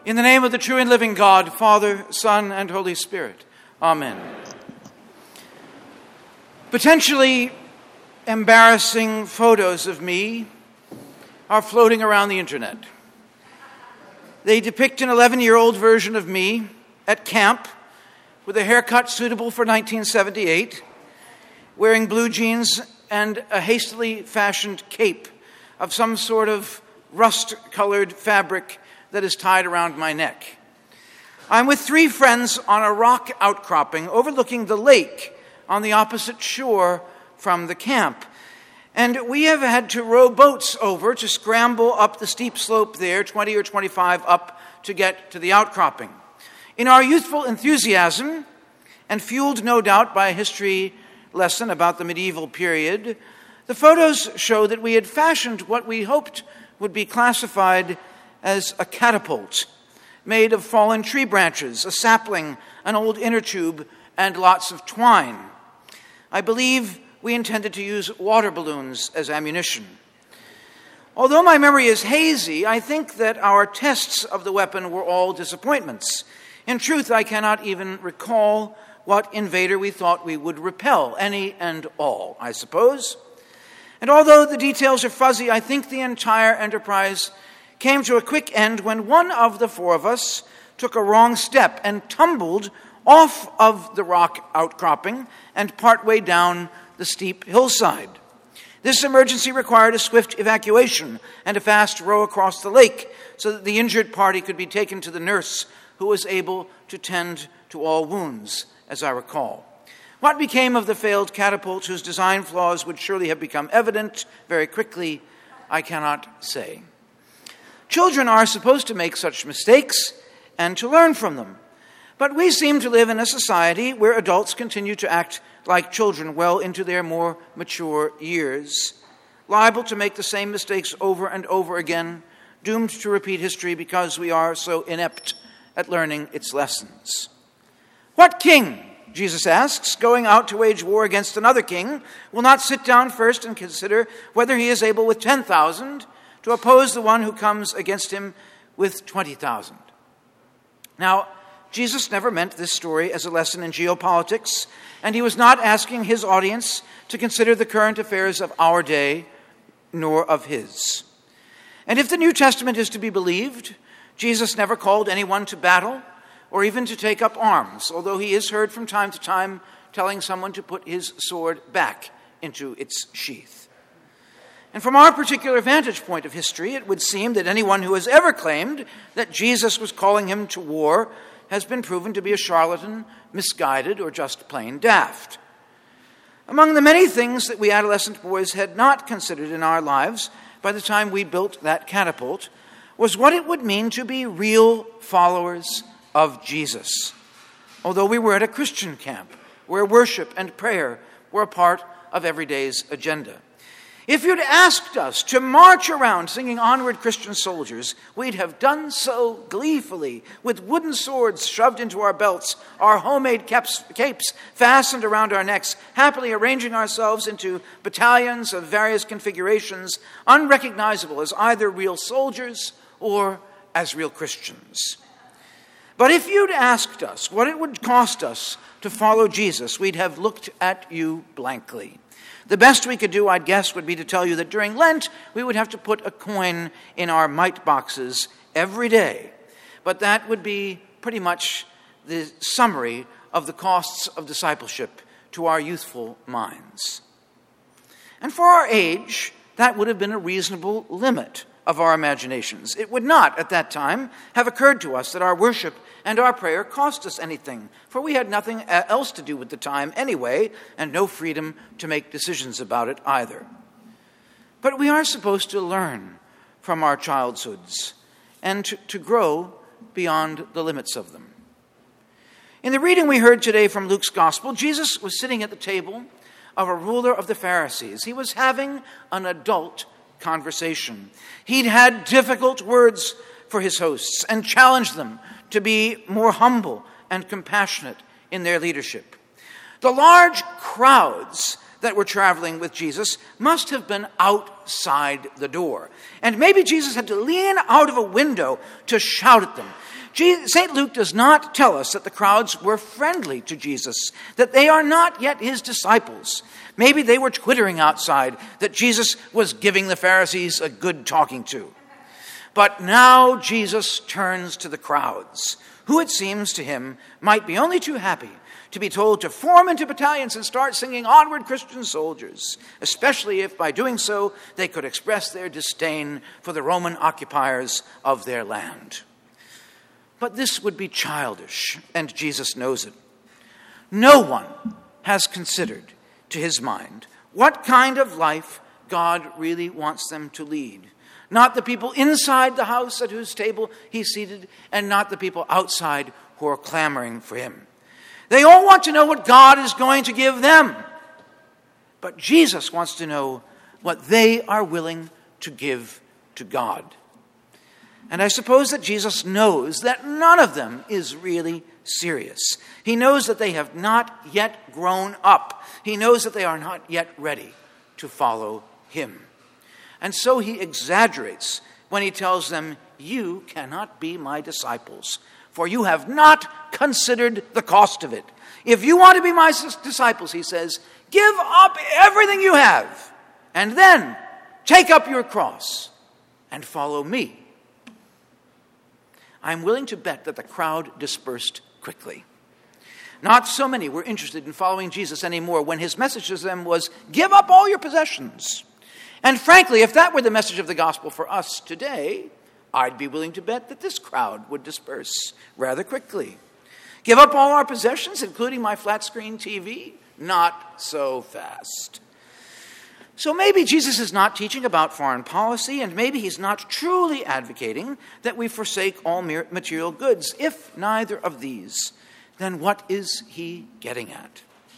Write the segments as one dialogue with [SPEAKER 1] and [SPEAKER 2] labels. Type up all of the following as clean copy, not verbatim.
[SPEAKER 1] In the name of the true and living God, Father, Son, and Holy Spirit. Amen. Potentially embarrassing photos of me are floating around the internet. They depict an 11-year-old version of me at camp with a haircut suitable for 1978, wearing blue jeans and a hastily fashioned cape of some sort of rust-colored fabric that is tied around my neck. I'm with 3 friends on a rock outcropping overlooking the lake on the opposite shore from the camp. And we have had to row boats over to scramble up the steep slope there, 20 or 25 up, to get to the outcropping. In our youthful enthusiasm, and fueled no doubt by a history lesson about the medieval period, the photos show that we had fashioned what we hoped would be classified as a catapult, made of fallen tree branches, a sapling, an old inner tube, and lots of twine. I believe we intended to use water balloons as ammunition. Although my memory is hazy, I think that our tests of the weapon were all disappointments. In truth, I cannot even recall what invader we thought we would repel, any and all, I suppose. And although the details are fuzzy, I think the entire enterprise came to a quick end when one of the 4 of us took a wrong step and tumbled off of the rock outcropping and partway down the steep hillside. This emergency required a swift evacuation and a fast row across the lake so that the injured party could be taken to the nurse, who was able to tend to all wounds, as I recall. What became of the failed catapult, whose design flaws would surely have become evident very quickly, I cannot say. Children are supposed to make such mistakes and to learn from them. But we seem to live in a society where adults continue to act like children well into their more mature years, liable to make the same mistakes over and over again, doomed to repeat history because we are so inept at learning its lessons. What king, Jesus asks, going out to wage war against another king, will not sit down first and consider whether he is able with 10,000 to oppose the one who comes against him with 20,000? Now, Jesus never meant this story as a lesson in geopolitics, and he was not asking his audience to consider the current affairs of our day, nor of his. And if the New Testament is to be believed, Jesus never called anyone to battle or even to take up arms, although he is heard from time to time telling someone to put his sword back into its sheath. And from our particular vantage point of history, it would seem that anyone who has ever claimed that Jesus was calling him to war has been proven to be a charlatan, misguided, or just plain daft. Among the many things that we adolescent boys had not considered in our lives by the time we built that catapult was what it would mean to be real followers of Jesus, although we were at a Christian camp where worship and prayer were a part of every day's agenda. If you'd asked us to march around singing Onward Christian Soldiers, we'd have done so gleefully, with wooden swords shoved into our belts, our homemade capes fastened around our necks, happily arranging ourselves into battalions of various configurations, unrecognizable as either real soldiers or as real Christians. But if you'd asked us what it would cost us to follow Jesus, we'd have looked at you blankly. The best we could do, I'd guess, would be to tell you that during Lent, we would have to put a coin in our mite boxes every day. But that would be pretty much the summary of the costs of discipleship to our youthful minds. And for our age, that would have been a reasonable limit of our imaginations. It would not, at that time, have occurred to us that our worship and our prayer cost us anything, for we had nothing else to do with the time anyway, and no freedom to make decisions about it either. But we are supposed to learn from our childhoods and to grow beyond the limits of them. In the reading we heard today from Luke's Gospel, Jesus was sitting at the table of a ruler of the Pharisees. He was having an adult conversation. He'd had difficult words for his hosts and challenged them to be more humble and compassionate in their leadership. The large crowds that were traveling with Jesus must have been outside the door. And maybe Jesus had to lean out of a window to shout at them. St. Luke does not tell us that the crowds were friendly to Jesus, that they are not yet his disciples. Maybe they were twittering outside that Jesus was giving the Pharisees a good talking to. But now Jesus turns to the crowds, who it seems to him might be only too happy to be told to form into battalions and start singing "Onward, Christian Soldiers," especially if by doing so they could express their disdain for the Roman occupiers of their land. But this would be childish, and Jesus knows it. No one has considered, to his mind, what kind of life God really wants them to lead. Not the people inside the house at whose table he's seated, and not the people outside who are clamoring for him. They all want to know what God is going to give them. But Jesus wants to know what they are willing to give to God. And I suppose that Jesus knows that none of them is really serious. He knows that they have not yet grown up. He knows that they are not yet ready to follow him. And so he exaggerates when he tells them, "You cannot be my disciples, for you have not considered the cost of it. If you want to be my disciples," he says, "give up everything you have, and then take up your cross and follow me." I'm willing to bet that the crowd dispersed quickly. Not so many were interested in following Jesus anymore when his message to them was, "Give up all your possessions." And frankly, if that were the message of the gospel for us today, I'd be willing to bet that this crowd would disperse rather quickly. Give up all our possessions, including my flat-screen TV? Not so fast. So maybe Jesus is not teaching about foreign policy, and maybe he's not truly advocating that we forsake all material goods. If neither of these, then what is he getting at?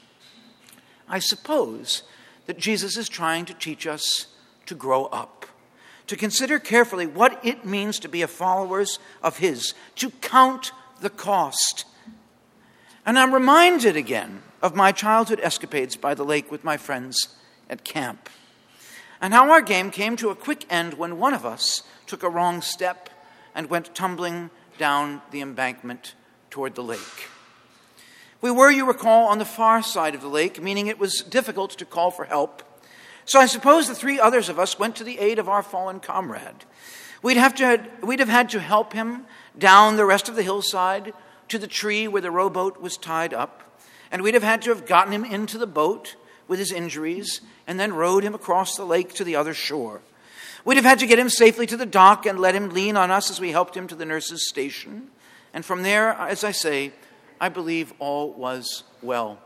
[SPEAKER 1] I suppose that Jesus is trying to teach us to grow up, to consider carefully what it means to be followers of his, to count the cost. And I'm reminded again of my childhood escapades by the lake with my friends at camp, and how our game came to a quick end when one of us took a wrong step and went tumbling down the embankment toward the lake. We were, you recall, on the far side of the lake, meaning it was difficult to call for help. So I suppose the three others of us went to the aid of our fallen comrade. We'd have had to help him down the rest of the hillside to the tree where the rowboat was tied up, and we'd have had to have gotten him into the boat with his injuries and then rowed him across the lake to the other shore. We'd have had to get him safely to the dock and let him lean on us as we helped him to the nurse's station. And from there, as I say, I believe all was well.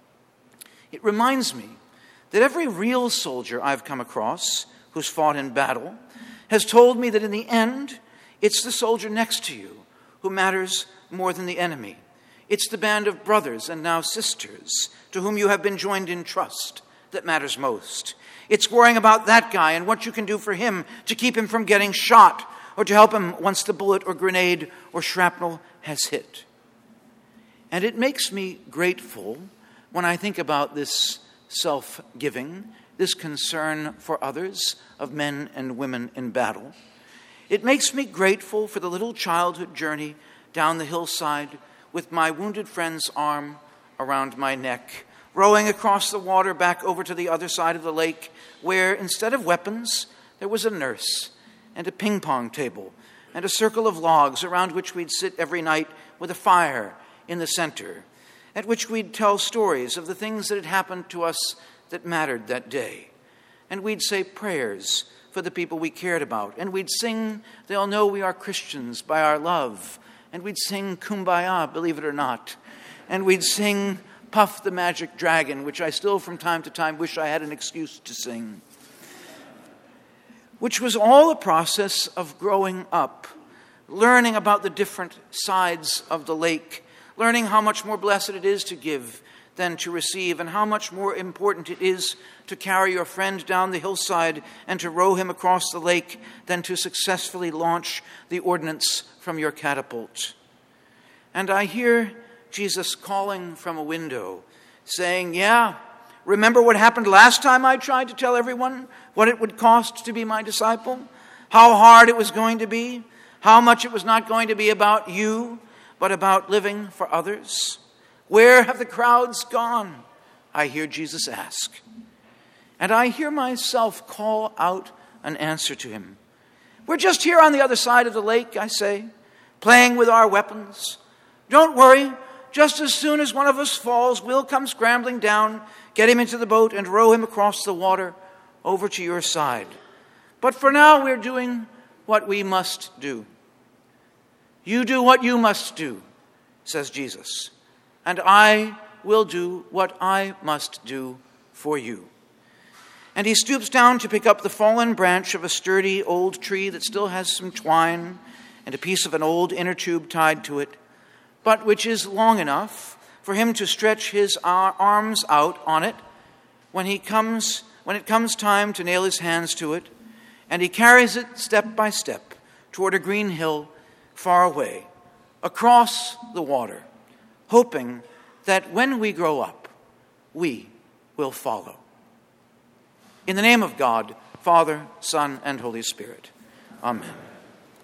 [SPEAKER 1] It reminds me that every real soldier I've come across who's fought in battle has told me that in the end, it's the soldier next to you who matters more than the enemy. It's the band of brothers and now sisters to whom you have been joined in trust that matters most. It's worrying about that guy and what you can do for him to keep him from getting shot or to help him once the bullet or grenade or shrapnel has hit. And it makes me grateful when I think about this self-giving, this concern for others of men and women in battle. It makes me grateful for the little childhood journey down the hillside with my wounded friend's arm around my neck, rowing across the water back over to the other side of the lake, where instead of weapons, there was a nurse and a ping-pong table and a circle of logs around which we'd sit every night with a fire in the center, at which we'd tell stories of the things that had happened to us that mattered that day. And we'd say prayers for the people we cared about. And we'd sing, "They'll Know We Are Christians" by our love. And we'd sing Kumbaya, believe it or not. And we'd sing Puff the Magic Dragon, which I still from time to time wish I had an excuse to sing. Which was all a process of growing up, learning about the different sides of the lake, learning how much more blessed it is to give than to receive, and how much more important it is to carry your friend down the hillside and to row him across the lake than to successfully launch the ordnance from your catapult. And I hear Jesus calling from a window, saying, "Yeah, Remember what happened last time I tried to tell everyone what it would cost to be my disciple? How hard it was going to be? How much it was not going to be about you, but about living for others? Where have the crowds gone? I hear Jesus ask. And I hear myself call out an answer to him. We're just here on the other side of the lake, I say, playing with our weapons. Don't worry, just as soon as one of us falls, we'll come scrambling down, get him into the boat, and row him across the water over to your side. But for now, we're doing what we must do. You do what you must do, says Jesus, and I will do what I must do for you. And he stoops down to pick up the fallen branch of a sturdy old tree that still has some twine and a piece of an old inner tube tied to it, but which is long enough for him to stretch his arms out on it when it comes time to nail his hands to it, and he carries it step by step toward a green hill far away, across the water, hoping that when we grow up, we will follow. In the name of God, Father, Son, and Holy Spirit. Amen.